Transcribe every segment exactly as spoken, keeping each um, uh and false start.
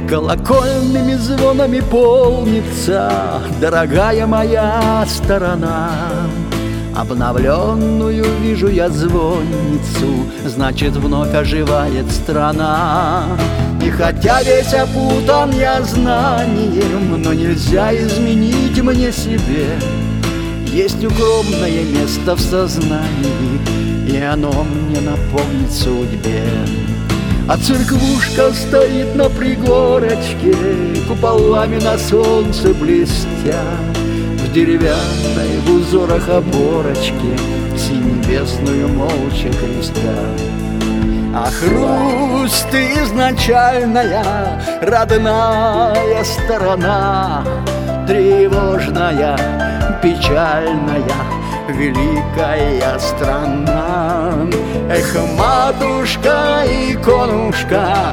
Колокольными звонами полнится дорогая моя сторона. Обновленную вижу я звонницу, значит, вновь оживает страна. И хотя весь опутан я знанием, но нельзя изменить мне себе. Есть укромное место в сознании, и оно мне напомнит судьбе. А церквушка стоит на пригорочке, куполами на солнце блестя, в деревянной в узорах оборочке, синебесную молча крестя. Ах, Русь, ты изначальная, родная сторона, тревожная, печальная, великая страна. Эх, матушка, иконушка,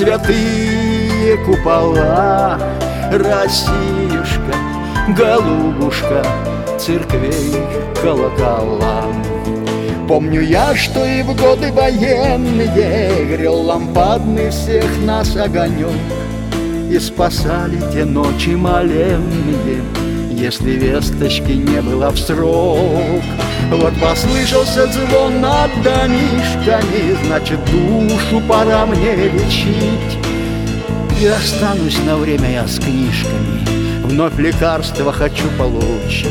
святые купола, Россиюшка, голубушка, церквей колокола. Помню я, что и в годы военные грел лампадный всех нас огонек, и спасали те ночи моленные, если весточки не было в срок. Вот послышался звон над домишками, значит, душу пора мне лечить. И останусь на время я с книжками, вновь лекарства хочу получить.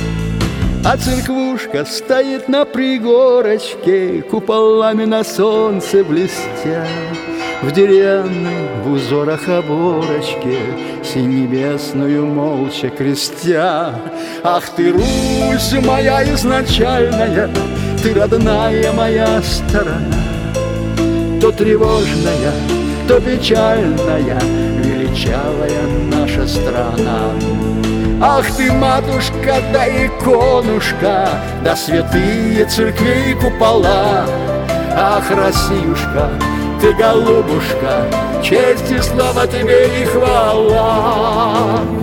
А церквушка стоит на пригорочке, куполами на солнце блестя, в деревянной в узорах оборочке, синебесную молча крестя. Ах ты, Русь моя изначальная, ты родная моя сторона, то тревожная, то печальная, величавая наша страна. Ах ты, матушка, да иконушка, да святые церкви купола. Ах, Россиюшка, ты голубушка, честь и слава тебе и хвала.